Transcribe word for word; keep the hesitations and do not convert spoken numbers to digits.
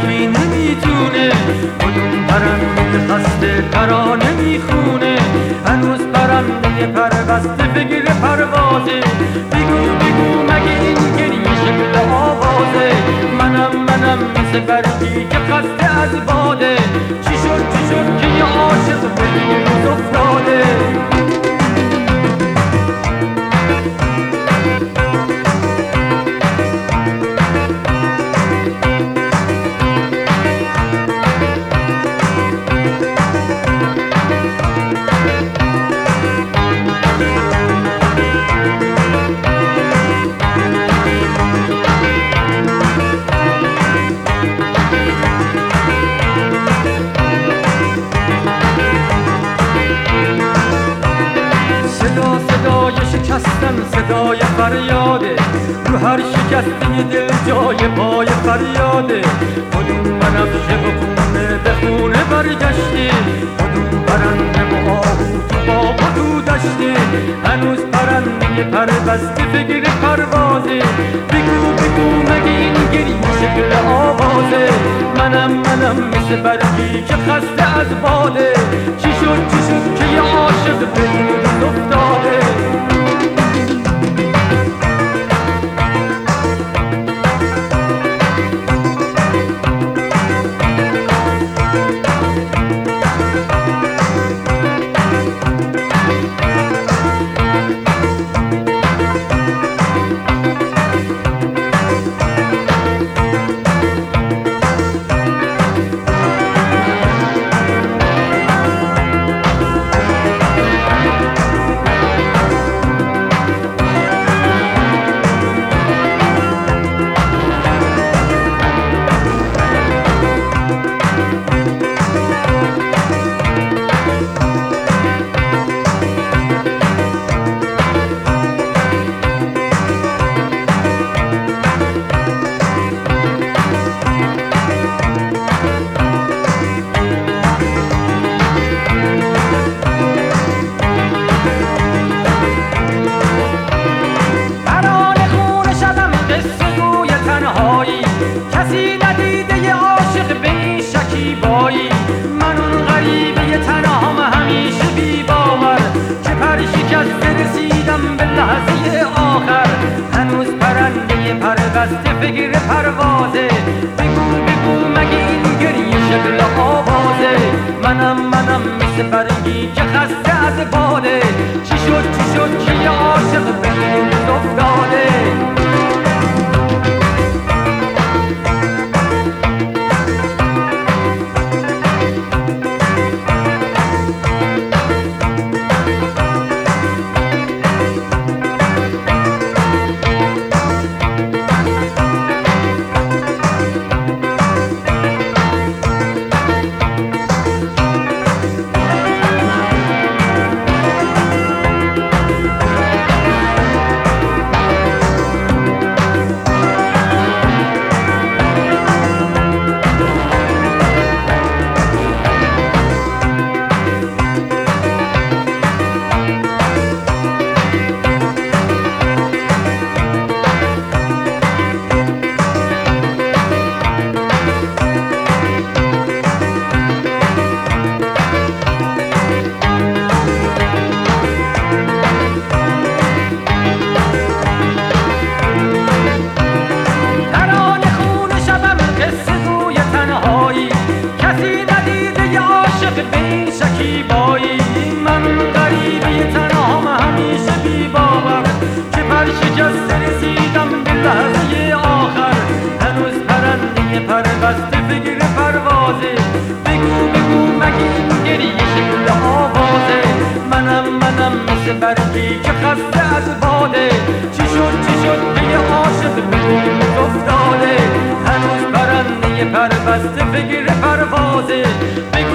کسی نمیتونه، کدوم پرنده خسته ترانه میخونه. هنوز پرنده پربسته فکر پروازه، بگو بگو مگه این گریه شکل آوازه. منم منم مثل برگی که خسته از باده، چی شد چی شد که یه عاشق به روز افتاده. شکستن صدای فریاده، رو هر شکسته دل جای پای فریاده. کدوم بنفشه و خونه به خونه برگشته، کدوم پرنده با آهو تو باغ و تو دشته. هنوز پرنده پربسته فکر پروازه، بگو بگو مگه این گریه شکل آوازه. منم منم مثل برگی که خسته از باده، چی شد چی شد که یه عاشق به روز افتاده. کسی ندیده یه عاشق به این شکیبایی. من اون غریبه تنهام همیشه بی باور، که پر شکسته رسیدم به لحظه آخر. هنوز پرنده پربسته فکر پروازه، بگو بگو مگه این گریه شکل آوازه. منم منم مثل برگی که خسته از باده، چی شد چی شد که یه عاشق به این افتاده. کسی ندیده یه عاشق به این شکیبایی. من غریبه تنهام همیشه بی باور، که پر شکسته رسیدم به لحظه آخر. هنوز پرنده پربسته فکر پروازه، بگو بگو مگه این گریه شکل آوازه. منم منم مثل برگی که خسته از باده، چی شد چی شد که یه عاشق به روز افتاده. هنوز پرنده پربسته فکر پروازه،